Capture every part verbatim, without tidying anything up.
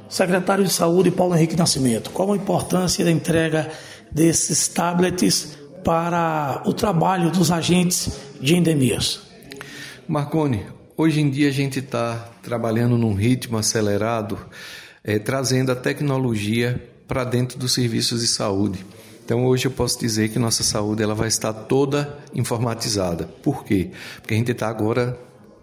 Secretário de Saúde, Paulo Henrique Nascimento, qual a importância da entrega desses tablets para o trabalho dos agentes de endemias? Marconi, hoje em dia a gente está trabalhando num ritmo acelerado, é, trazendo a tecnologia para dentro dos serviços de saúde. Então hoje eu posso dizer que nossa saúde ela vai estar toda informatizada. Por quê? Porque a gente está agora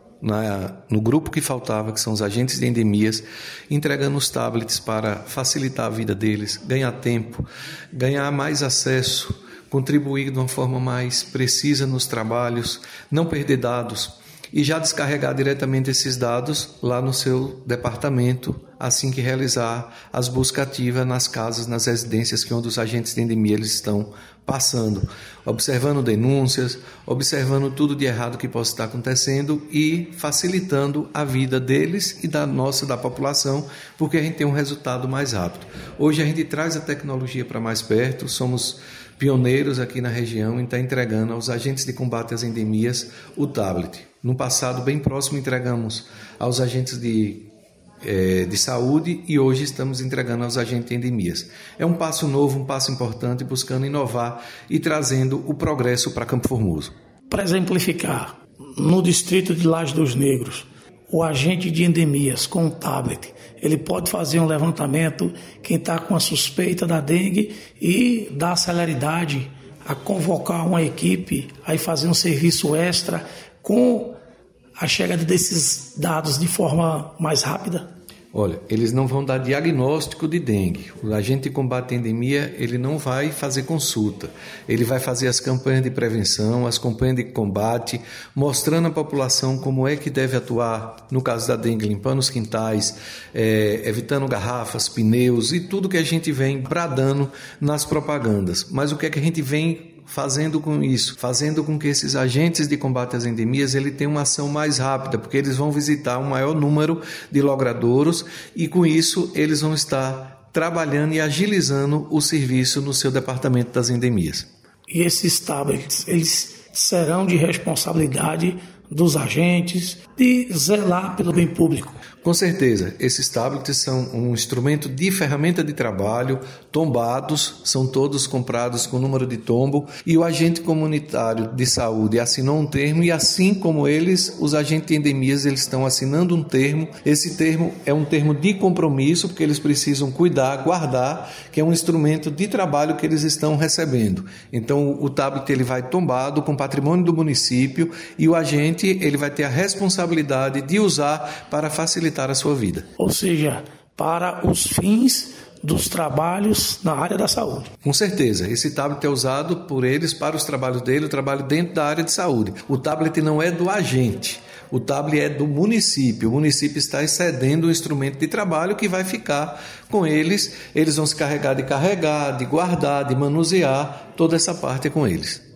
na, no grupo que faltava, que são os agentes de endemias, entregando os tablets para facilitar a vida deles, ganhar tempo, ganhar mais acesso, contribuir de uma forma mais precisa nos trabalhos, não perder dados e já descarregar diretamente esses dados lá no seu departamento, assim que realizar as buscas ativas nas casas, nas residências que onde os agentes de endemia eles estão passando, observando denúncias, observando tudo de errado que possa estar acontecendo e facilitando a vida deles e da nossa, da população, porque a gente tem um resultado mais rápido. Hoje a gente traz a tecnologia para mais perto, somos pioneiros aqui na região em estar entregando aos agentes de combate às endemias o tablet. No passado, bem próximo, entregamos aos agentes de, eh, de saúde e hoje estamos entregando aos agentes de endemias. É um passo novo, um passo importante, buscando inovar e trazendo o progresso para Campo Formoso. Para exemplificar, no distrito de Laje dos Negros, o agente de endemias com o tablet, ele pode fazer um levantamento, quem está com a suspeita da dengue e dar celeridade a convocar uma equipe, aí fazer um serviço extra com a chegada desses dados de forma mais rápida? Olha, eles não vão dar diagnóstico de dengue. O agente de combate à endemia, ele não vai fazer consulta. Ele vai fazer as campanhas de prevenção, as campanhas de combate, mostrando à população como é que deve atuar, no caso da dengue, limpando os quintais, é, evitando garrafas, pneus e tudo que a gente vem bradando nas propagandas. Mas o que é que a gente vem fazendo com isso? Fazendo com que esses agentes de combate às endemias ele tenham uma ação mais rápida, porque eles vão visitar um maior número de logradouros e com isso eles vão estar trabalhando e agilizando o serviço no seu departamento das endemias. E esses tablets, eles serão de responsabilidade dos agentes de zelar pelo bem público? Com certeza, esses tablets são um instrumento de ferramenta de trabalho, tombados, são todos comprados com número de tombo e o agente comunitário de saúde assinou um termo e assim como eles, os agentes de endemias eles estão assinando um termo. Esse termo é um termo de compromisso porque eles precisam cuidar, guardar, que é um instrumento de trabalho que eles estão recebendo. Então o tablet ele vai tombado com patrimônio do município e o agente ele vai ter a responsabilidade de usar para facilitar a sua vida. Ou seja, para os fins dos trabalhos na área da saúde. Com certeza, esse tablet é usado por eles para os trabalhos dele, o trabalho dentro da área de saúde. O tablet não é do agente, o tablet é do município. O município está excedendo o instrumento de trabalho que vai ficar com eles. Eles vão se carregar de carregar, de guardar, de manusear, toda essa parte é com eles.